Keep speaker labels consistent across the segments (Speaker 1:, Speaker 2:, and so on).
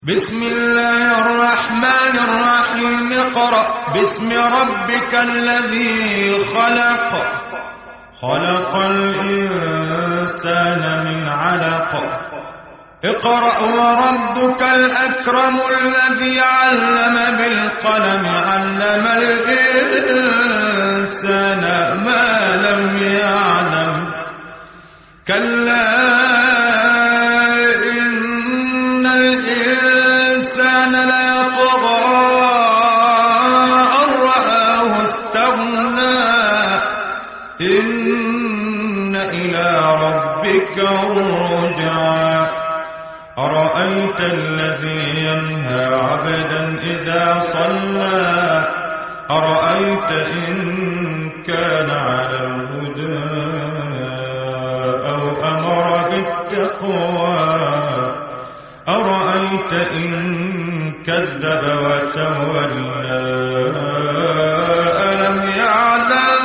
Speaker 1: بسم الله الرحمن الرحيم. اقرأ باسم ربك الذي خلق. خلق الإنسان من علق. اقرأ وربك الأكرم الذي علم بالقلم علم الإنسان ما لم يعلم. كلا إن الإنسان ليطغى أن رآه استغنى. إن إلى ربك الرجعى. أرأيت الذي ينهى عبدا إذا صلى. أرأيت إن كان على الهدى أو أمر بالتقوى. أرأيت إن كذب وتولى. ألم يعلم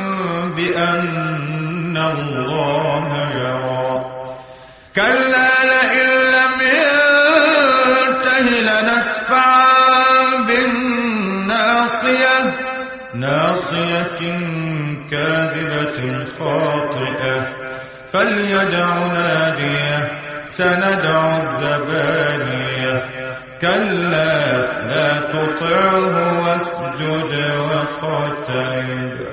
Speaker 1: بأن الله يرى. كلا لئن لم ينته لنسفعا بالناصية. ناصية كاذبة خاطئة. فليدع ناديه. سندع الزبانية. كلا لا تطعه واسجد واقترب.